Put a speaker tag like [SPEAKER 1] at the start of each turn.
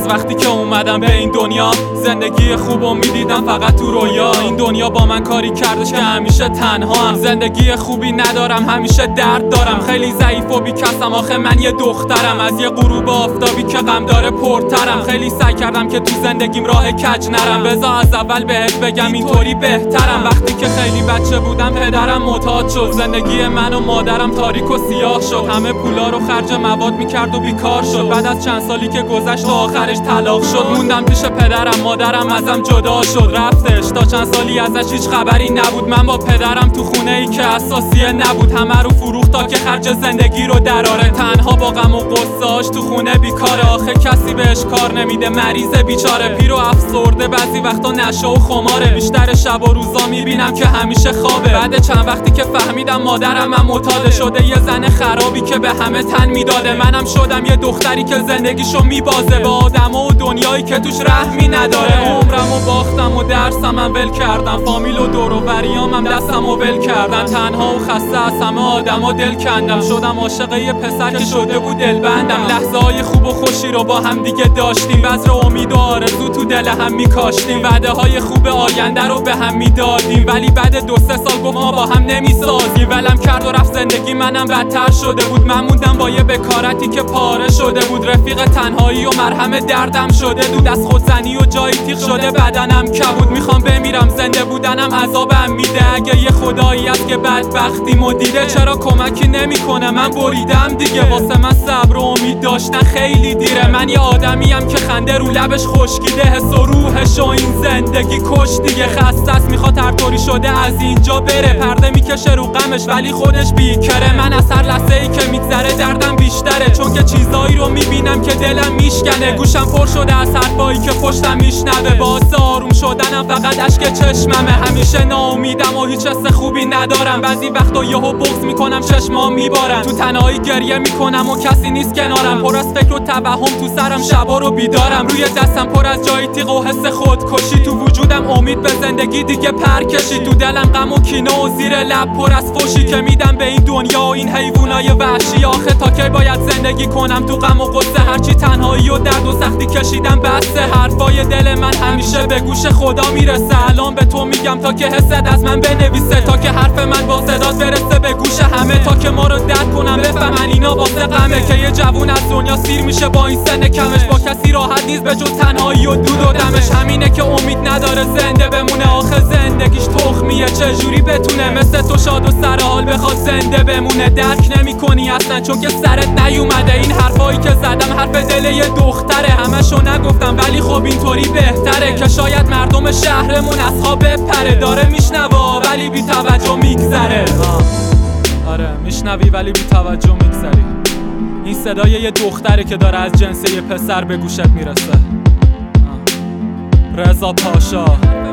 [SPEAKER 1] از وقتی که اومدم به این دنیا زندگی خوبو میدیدم فقط تو رویا. این دنیا با من کاری کردش که همیشه تنها هم. زندگی خوبی ندارم، همیشه درد دارم. خیلی ضعیف و بیکسم، آخه من یه دخترم از یه غروب آفتابی که غم داره پرترم. خیلی سعی کردم که تو زندگیم راه کج نرم. بذار از اول بهت بگم اینطوری بهترم. وقتی که خیلی بچه بودم پدرم معتاد شد، زندگی من و مادرم تاریک و سیاه شد. همه پولا رو خرج مواد میکرد و بیکار شد. بعد از چند سالی که گذشت و آخرش طلاق شد، موندم پیش پدرم، مادرم ازم جدا شد رفتش. تا چند سالی ازش هیچ خبری نبود. من با پدرم تو خونه ای که اساسیه نبود، همه رو فروخت تا که خرج زندگی رو دراره. تنها با غم و غصه‌اش تو خونه بیکاره. آخه کسی بهش کار نمیده، مریض بیچاره. پیر و افسرده، بعضی وقتا نشه و خماره. بیشتر شب و روزا میبینم که همیشه خوابه. بعد چند وقتی که فهمیدم مادرم هم معتاد شده، یه زن خرابی که به همه تن میداده. منم شدم یه دختری که زندگیشو میبازه با آدما و دنیایی که توش رحمی نداره. عمرمو باختم و درسمم ول کردم، فامیل و دور و بریامم دستمو ول کردن. تنها و خسته از همه آدما دل کندم. شدم عاشق یه پسر که شده بود دلبندم. لحظه های خوب و خوشی رو با هم دیگه داشتیم، بذر امید و آرزو تو دل هم میکاشتیم. وعده های خوب آینده رو به هم میدادیم، ولی بعد 2-3 سال گفت ما با هم نمیسازیم. ولم کرد و رفت، زندگی منم بدتر شده بود. من موندم با یه بکارتی که پاره شده بود. رفیق تنهایی و مرهم دردم شده دود. از خودزنی و جایی تیغ شده بدنم کبود. میخوام بمیرم، زنده بودنم عذابم میده. اگه یه خدایی هست که بدبختیمو دیده، چرا کمکی نمیکنه؟ من بریدم دیگه. واسه من صبر و امید داشتن خیلی دیره. من یه آدمیم که خنده رو لبش خشکیده. حس و روحش و این زندگی کش دیگه. خسته است، میخواد هر طوری شده از اینجا بره. پرده میکشه رو غمش ولی خودش بیکره. من از هر لحظه ای که میگذره دردم بیشتره، چون که چیزایی رو میبینم که دلم میشکنه. گوشم پر شده از حرفایی که پشتم میشنوه. باعث آروم شدنم فقط اشک چشممه. همیشه ناامیدم و هیچ حس خوبی ندارم. بعضی وقتا یهو بغض میکنم، چشمام میبارن. تو تنهایی گریه میکنم و کسی نیست کنارم. پر از فکر و توهم تو سرم، شبا رو بیدارم. روی دستم پر از جای تیغ و حس خودکشی. تو وجودم امید به زندگی دیگه پر کشید. تو دلم غم و کینه و زیر لب پر از فوشی که میدم به این دنیا و این حیوانای وحشی. آخه تا کی باید زندگی کنم تو غم و غصه؟ هرچی تنهایی و درد و سختی کشیدم بسه. حرفای دل من همیشه به گوش خدا میرسه. الان به تو میگم تا که حست از من بنویسه، تا که حرف من با صدات برسه به گوش همه، تا که ما رو درد کنم بفهمن اینا واسه غمه. که یه جوون از دنیا سیر میشه با این سن کمش، با کسی راحت نیست به جز تنهایی و دود و دمش. همینه که امید نداره زنده بمونه. آخه زندگیش تخمیه، چجوری بتونه مثل تو شاد و سرحال بخواد زنده بمونه؟ درک نمی‌کنی اصلا چون که سرت نیومده. این حرفایی که زدم حرف دل یه دختره. همشو نگفتم ولی خب اینطوری بهتره، که شاید مردم شهرمون از خواب بپره. داره میشنوا ولی بی توجه میگذره. آره میشنوی ولی بی توجه میگذری. این صدای یه دختره که داره از جنس یه پسر به گوشت میرسه. رضا پاشا.